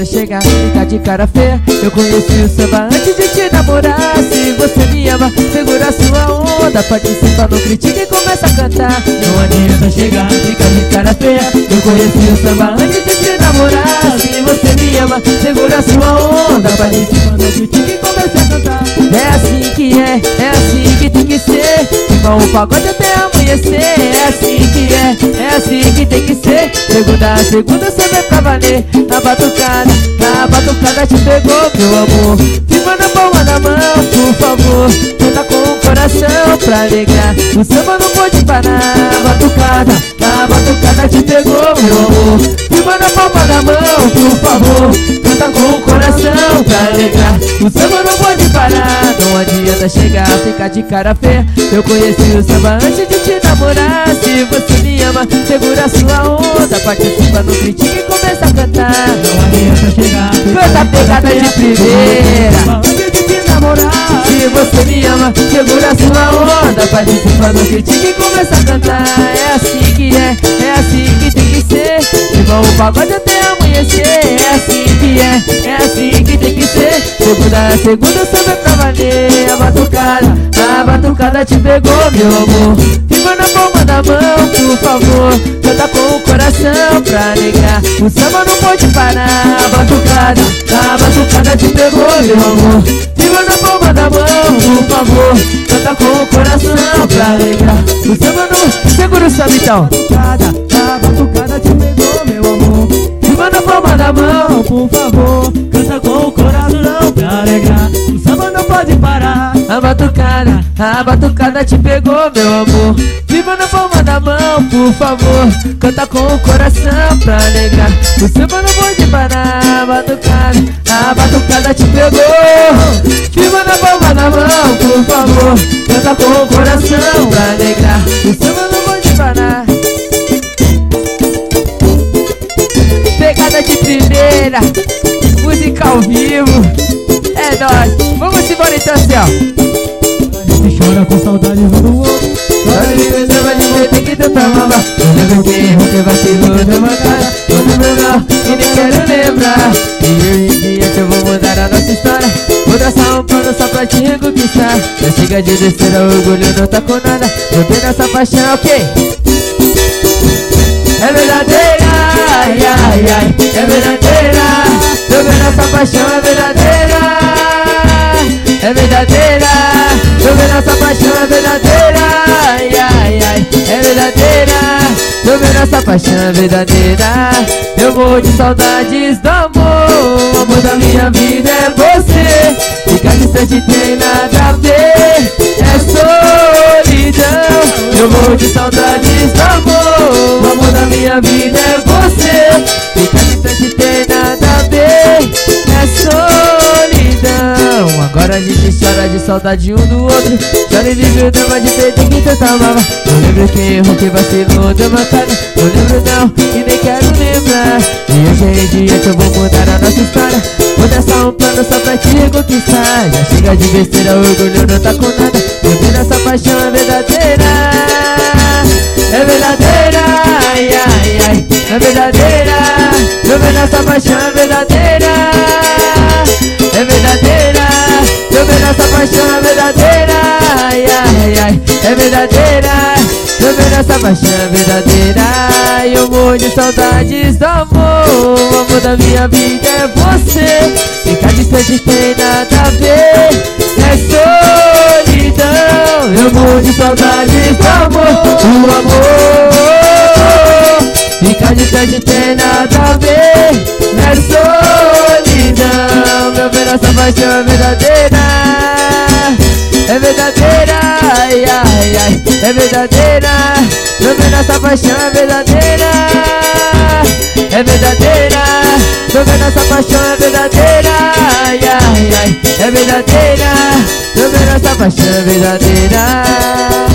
adianta chegar, ficar de cara feia. Eu conheci o samba antes de te namorar. Se você me ama, segura sua onda, participa, não critica e começa a cantar. Não adianta chegar, fica de cara feia. Eu conheci o samba antes de te namorar. Se você me ama, segura sua onda, participa, não critica e começa a cantar. É assim que é assim que tem que ser. Firma o pagode até amanhecer. É assim que é assim que tem que ser. Segunda a segunda você vai pra valer. A batucada te pegou, meu amor. Firma na palma da mão, por favor. Canta com o coração pra alegrar. O samba não pode parar. A batucada te pegou, meu amor. Firma na palma da mão, por favor. Canta com o coração pra alegrar. O samba não pode parar. Não adianta chegar, ficar de cara feia. Eu conheci o samba antes de te namorar. Se você me ama, segura sua onda, participa, não critica e começa a cantar. Não adianta chegar, canta a pegada de primeira antes de te namorar. Se você me ama, segura sua onda, participa, não critica e começa a cantar. É assim que é assim que tem que ser. Firma o pagode até amanhecer. É assim que é assim que tem que ser. Segunda a segunda você vai pra valer. A batucada te pegou, meu amor. Firma na palma da mão, por favor. Canta com o coração pra alegrar. O samba não pode parar. A batucada te pegou, meu amor. Firma na palma da mão, por favor. Canta com o coração pra alegrar. O samba não... Segura o samba então. A batucada te pegou, meu amor. Firma na palma da mão, por favor. Canta com o coração pra alegrar. O samba não pode parar. A batucada te pegou, meu amor. Firma na palma da mão, por favor. Canta com o coração pra alegrar. O samba não pode parar. A batucada te pegou. Firma na palma da mão, por favor. Canta com o coração pra alegrar. O samba não pode parar. Pegada de primeira, música ao vivo. É nóis, vamos embora então assim, ó. A gente chora com saudade um do outro. Olha me lembra de ver, tem que tentar mamar. Lembra que vacilou, deu uma cara. Não lembro não, e nem quero lembrar. E hoje em dia que eu vou mudar a nossa história. Vou traçar um plano só pra te reconquistar. Já chega de descer, o orgulho não tá com nada. Eu tenho essa paixão, ok? É verdadeira, ai, ai, ai. É verdadeira, tô vendo essa paixão, é verdadeira. É verdadeira, tô vendo essa paixão, é verdadeira. Ai, ai, ai, é verdadeira. Tô vendo essa paixão, é verdadeira. Eu morro de saudades do amor. O amor da minha vida é você. Ficar distante tem nada a ver. É solidão. Eu morro de saudades do amor. O amor da minha vida é você. Ficar distante tem nada a ver. É solidão. Agora a gente chora de saudade um do outro. Chora e vive o drama de ter que tanto amava. Não lembro quem errou, quem vacilou, deu uma cara. Não lembro não, e nem quero lembrar. E hoje em dia que eu vou mudar a nossa história. Vou traçar um plano só pra te reconquistar. Já chega de besteira, orgulho não tá com nada. Eu vi nessa paixão, é verdadeira. É verdadeira, ai, ai, ai. É verdadeira. Eu vi nessa paixão, é verdadeira. É verdadeira. Eu vi nessa paixão, é verdadeira. Ai, ai, ai. É verdadeira. Eu vi nessa paixão, é verdadeira. Eu morro de saudades do amor. O amor da minha vida é você. Ficar distante tem nada a ver. É solidão. Eu morro de saudades do amor. O amor. Ficar distante tem nada a ver. É solidão. Meu ver essa paixão é verdadeira. É verdadeira, ai, ai, ai. É verdadeira. Meu ver essa paixão é verdadeira. É verdadeira. Meu ver essa paixão é verdadeira. Ai, ai, ai. É verdadeira. Meu ver essa paixão é verdadeira.